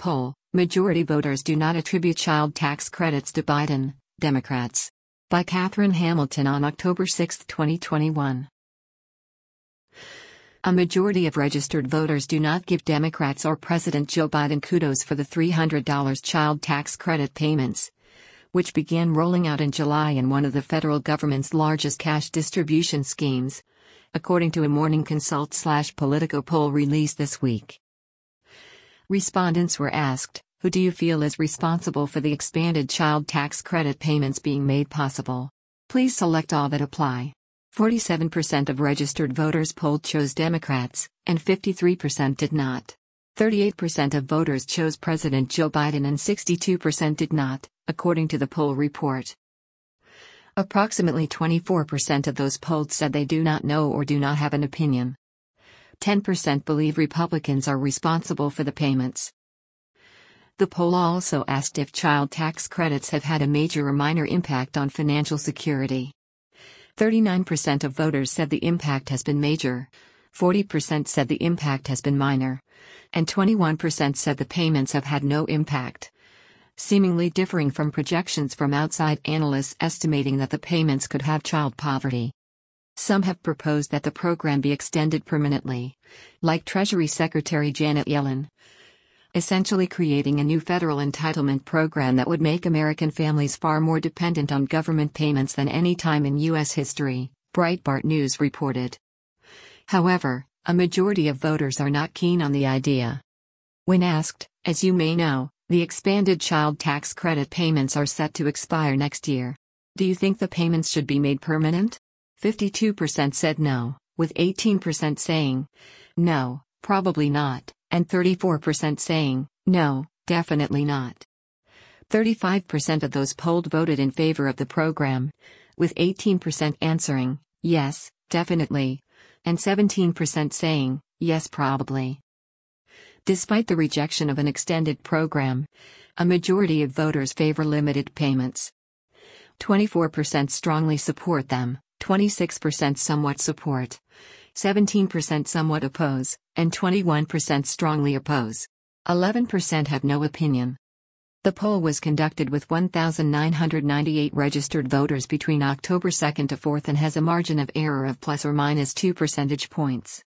poll, majority voters do not attribute child tax credits to Biden, Democrats. By Catherine Hamilton on October 6, 2021. A majority of registered voters do not give Democrats or President Joe Biden kudos for the $300 child tax credit payments, which began rolling out in July in one of the federal government's largest cash distribution schemes, according to a Morning Consult/Politico poll released this week. Respondents were asked, who do you feel is responsible for the expanded child tax credit payments being made possible? Please select all that apply. 47% of registered voters polled chose Democrats, and 53% did not. 38% of voters chose President Joe Biden and 62% did not, according to the poll report. Approximately 24% of those polled said they do not know or do not have an opinion. 10% believe Republicans are responsible for the payments. The poll also asked if child tax credits have had a major or minor impact on financial security. 39% of voters said the impact has been major, 40% said the impact has been minor, and 21% said the payments have had no impact, seemingly differing from projections from outside analysts estimating that the payments could have child poverty. Some have proposed that the program be extended permanently, like Treasury Secretary Janet Yellen, essentially creating a new federal entitlement program that would make American families far more dependent on government payments than any time in U.S. history, Breitbart News reported. However, a majority of voters are not keen on the idea. When asked, as you may know, the expanded child tax credit payments are set to expire next year. Do you think the payments should be made permanent? 52% said no, with 18% saying, no, probably not, and 34% saying, no, definitely not. 35% of those polled voted in favor of the program, with 18% answering, yes, definitely, and 17% saying, yes, probably. Despite the rejection of an extended program, a majority of voters favor limited payments. 24% strongly support them, 26% somewhat support, 17% somewhat oppose, and 21% strongly oppose. 11% have no opinion. The poll was conducted with 1,998 registered voters between October 2 to 4 and has a margin of error of plus or minus 2 percentage points.